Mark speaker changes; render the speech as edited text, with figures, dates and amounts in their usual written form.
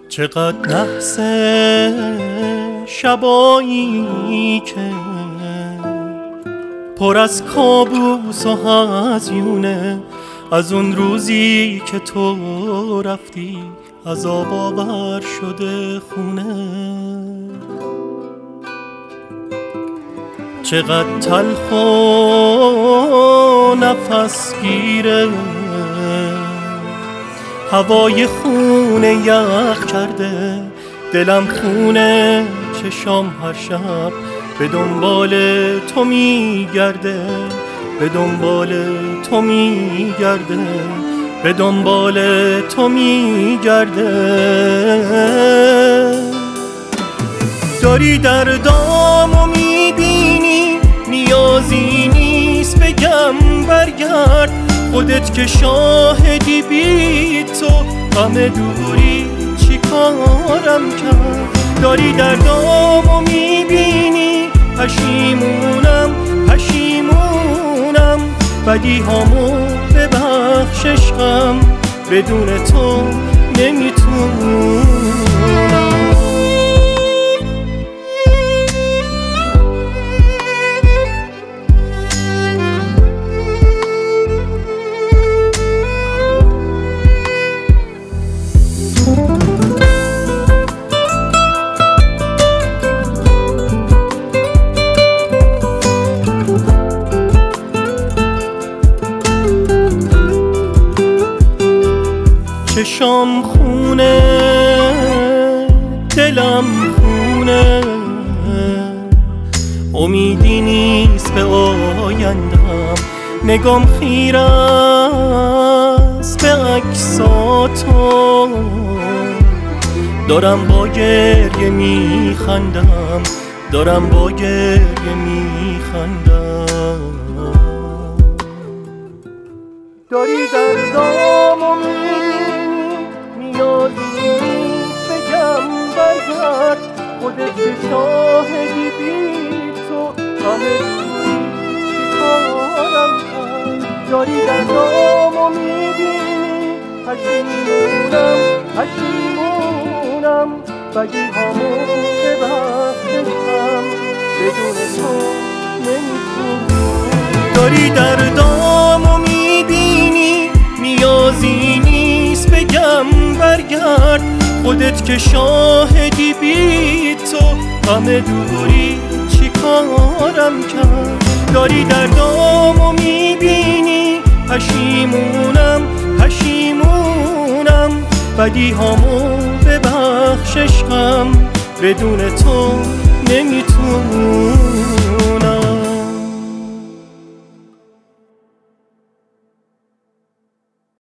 Speaker 1: چقدر نحس شبایی که پر از کابوس و هزیونه، از اون روزی که تو رفتی عذاب آور شده خونه. چقدر تلخ و نفس گیره، هوای خونه یخ کرده، دلم خونه، چشام هر شب به دنبال تو میگرده، به دنبال تو میگرده، به دنبال تو میگرده. داری دردامو میبینی، نیازی نیست بگم برگرد، خودت که شاهدی، بی تو غم دوری چی کارم کرد. داری دردامو میبینی، پشیمونم پشیمونم، بدی هامو ببخش عشقم، بدون تو نمیتونم. چشام خونه، دلم خونه، امیدی نیست به آیندم، نگام خیره است به عکساتو، دارم با گریه میخندم، دارم با گریه میخندم. داری دردامو نیازی نیست بگم برگرد، خودت که شاهدی، بی تو غم دوری چی کارم کرد. داری دردامو میبینی، پشیمونم پشیمونم، بدی همو ببخشم، بدون تو نمیتونم. داری دردامو میبینی، نیازی نیست بگم برگرد، خودت که شاهدی، بی تو غم دوری چی کارم کرد. داری دردامو میبینی، پشیمونم پشیمونم، بدی هامو ببخش عشقم، بدون تو نمیتونم.